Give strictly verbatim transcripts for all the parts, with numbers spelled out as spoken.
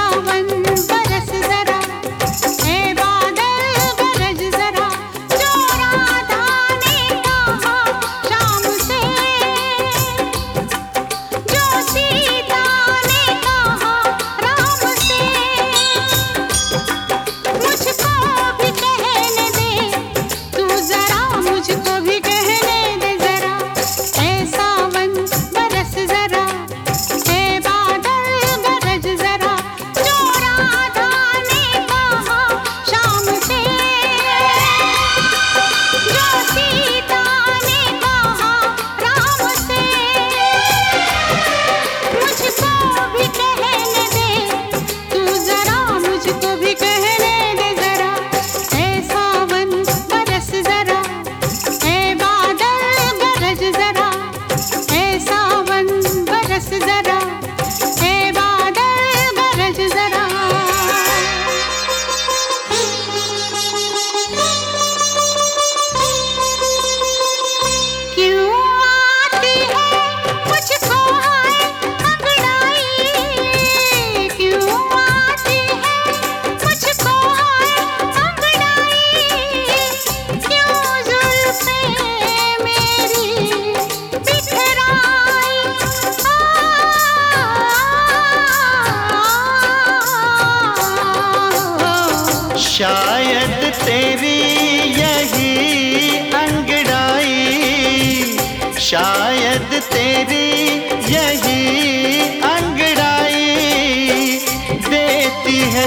शायद तेरी यही अंगड़ाई, शायद तेरी यही अंगड़ाई देती है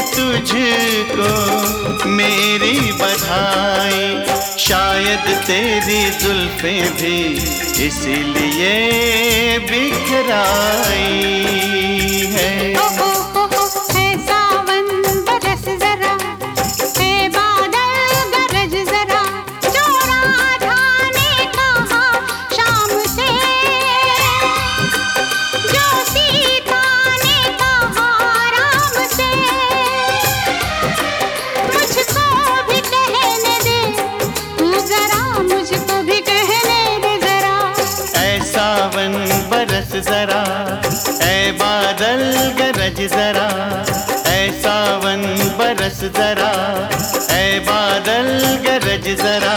तुझको मेरी बधाई। शायद तेरी जुल्फें भी इसीलिए बिखराई है। जरा ऐ बादल गरज जरा, ऐ सावन बरस जरा, ऐ बादल गरज जरा।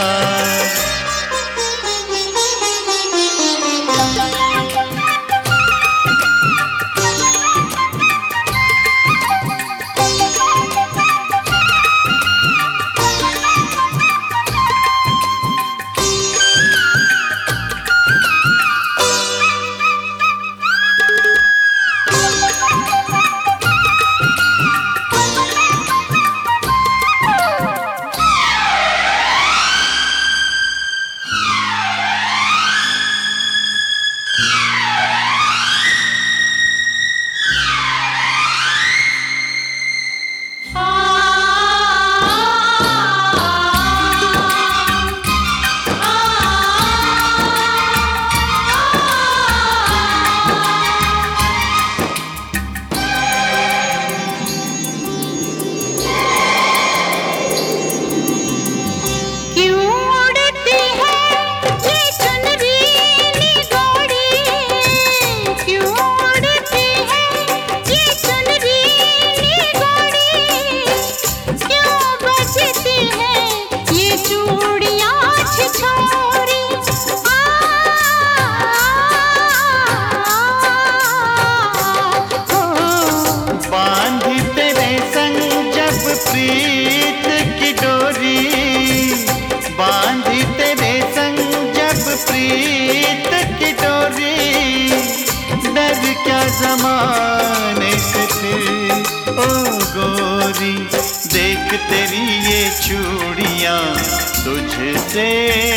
प्रीत की डोरी बांधी तेरे संग जब प्रीत की डोरी, डर क्या जमाने से फिर ओ गोरी। देख तेरी ये चूड़ियां तुझसे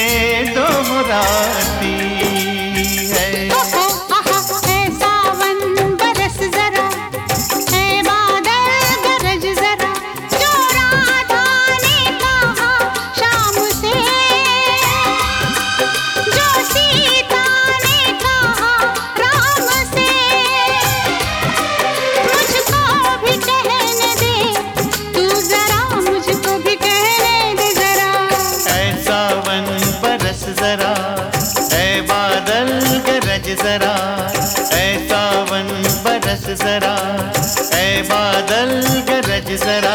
दोहराती है। जरा ऐ बादल गरज जरा, ऐ सावन बरस जरा, ऐ ऐ बादल गरज जरा।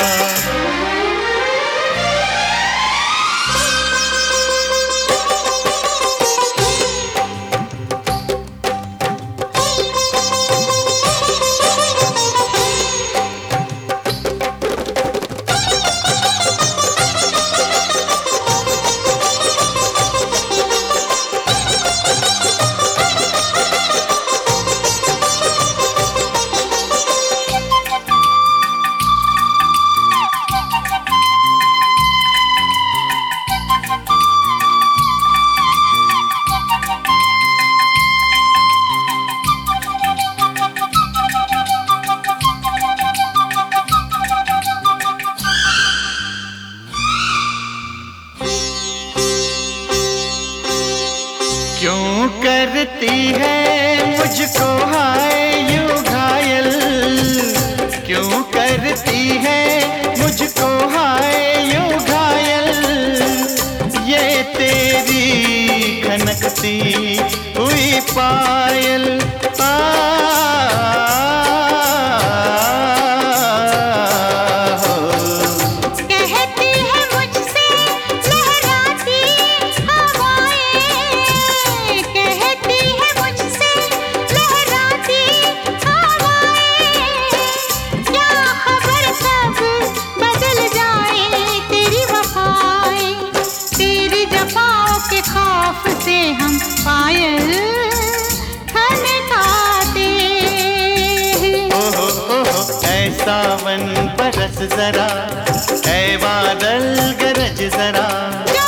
क्यों करती है मुझको हाय यूं घायल, क्यों करती है मुझको हाय यूं घायल, ये तेरी खनकती हुई पायल। आ, से हम पायल खनकाते हैं। ओहो ओहो ऐ सावन बरस जरा, ऐ बादल गरज जरा।